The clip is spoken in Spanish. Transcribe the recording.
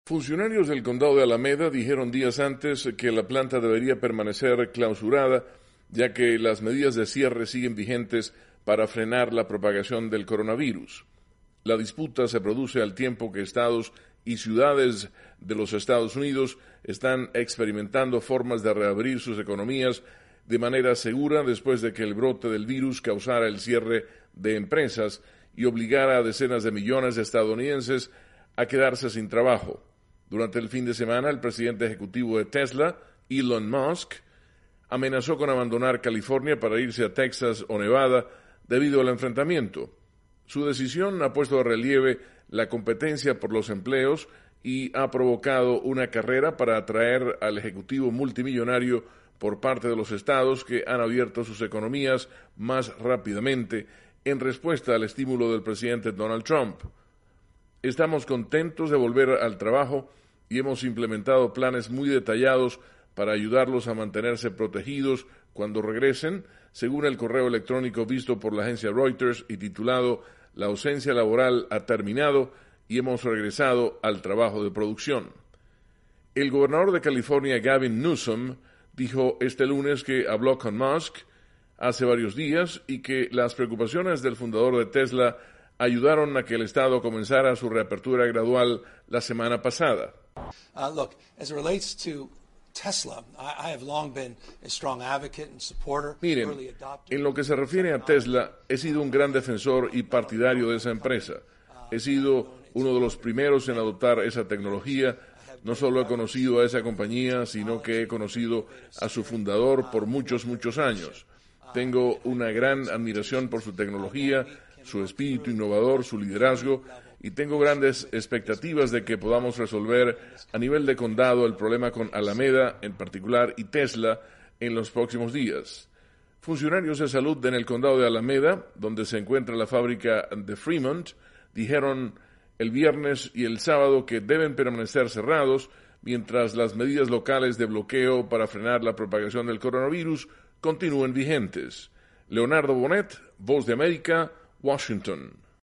Funcionarios del condado de Alameda dijeron días antes que la planta debería permanecer clausurada, ya que las medidas de cierre siguen vigentes para frenar la propagación del coronavirus. La disputa se produce al tiempo que estados y ciudades de los Estados Unidos están experimentando formas de reabrir sus economías de manera segura después de que el brote del virus causara el cierre de empresas y obligara a decenas de millones de estadounidenses a quedarse sin trabajo. Durante el fin de semana, el presidente ejecutivo de Tesla, Elon Musk, amenazó con abandonar California para irse a Texas o Nevada debido al enfrentamiento. Su decisión ha puesto de relieve la competencia por los empleos y ha provocado una carrera para atraer al ejecutivo multimillonario por parte de los estados que han abierto sus economías más rápidamente en respuesta al estímulo del presidente Donald Trump. Estamos contentos de volver al trabajo y hemos implementado planes muy detallados para ayudarlos a mantenerse protegidos cuando regresen, según el correo electrónico visto por la agencia Reuters y titulado «La ausencia laboral ha terminado y hemos regresado al trabajo de producción». El gobernador de California, Gavin Newsom, dijo este lunes que habló con Musk hace varios días y que las preocupaciones del fundador de Tesla ayudaron a que el estado comenzara su reapertura gradual la semana pasada. Look, as it relates to Tesla, I have long been a strong advocate and supporter. Miren, en lo que se refiere a Tesla, he sido un gran defensor y partidario de esa empresa. He sido uno de los primeros en adoptar esa tecnología. No solo he conocido a esa compañía, sino que he conocido a su fundador por muchos años. Tengo una gran admiración por su tecnología, su espíritu innovador, su liderazgo, y tengo grandes expectativas de que podamos resolver a nivel de condado el problema con Alameda en particular y Tesla en los próximos días. Funcionarios de salud en el condado de Alameda, donde se encuentra la fábrica de Fremont, dijeron el viernes y el sábado que deben permanecer cerrados mientras las medidas locales de bloqueo para frenar la propagación del coronavirus continúen vigentes. Leonardo Bonet, Voz de América, Washington.